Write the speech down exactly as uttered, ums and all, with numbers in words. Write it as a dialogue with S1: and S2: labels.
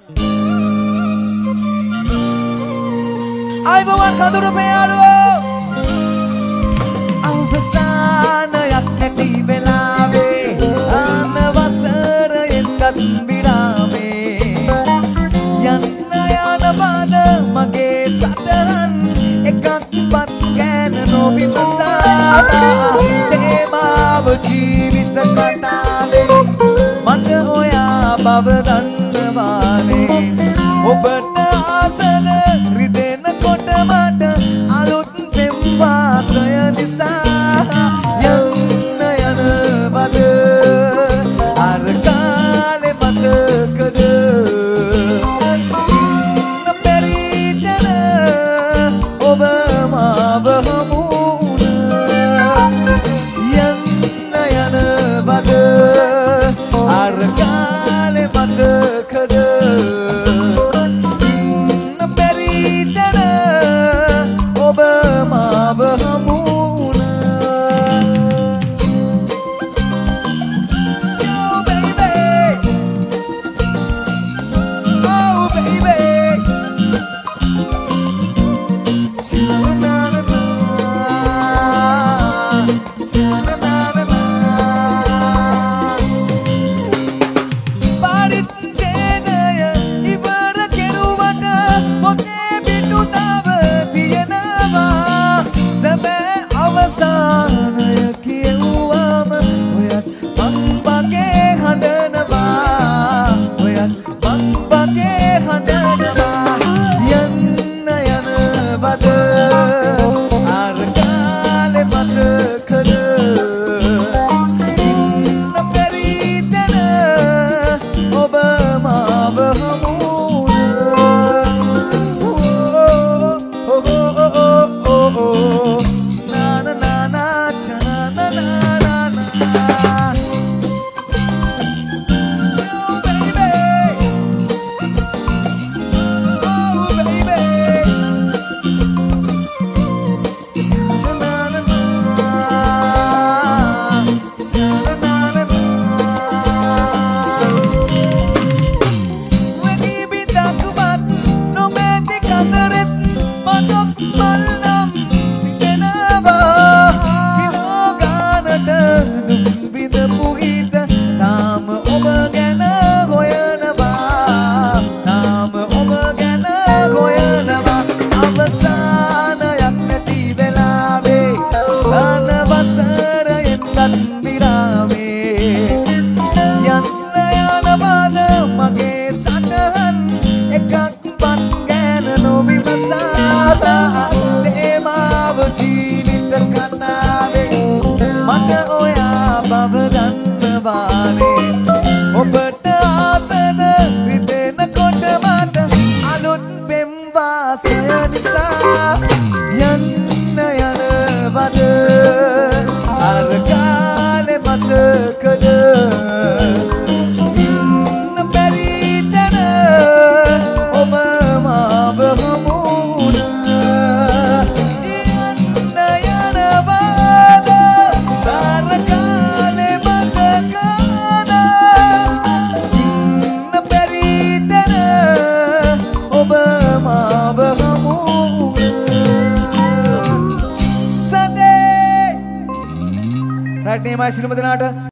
S1: අයිබෝවන් කඳුරු පෙයාළුවෝ අවසානයක් නැති වෙලාවේ ආන වසරෙන් ගත් විරාමේ යන්න යන පාද මගේ සතරන් එකක්වත් ගැන නොවිමසා තේමාව ජීවිත කතාවේ මට ඔයා බව දන්නවානේ ඔබට ආසන රිදෙනකොට මට අලුත් පෙම් වාසය නිසා යන්න යනවද අර කාලේ මතකද ඉන්න බැරි තැන ඔබ මාව හමු වුණා යන්න යනවද අර කාලේ මතකද ඔබට ආසන රිදෙනකොට මට අලුත් පෙම් වාසය නිසා යන්න යනවද අර කාලේ මතකද ඉන්න බැරි තැන ඔබ මාව හමු වුණා යන්න යනවද අර කාලේ මතකද රටේ මායි සිළුම දෙනාට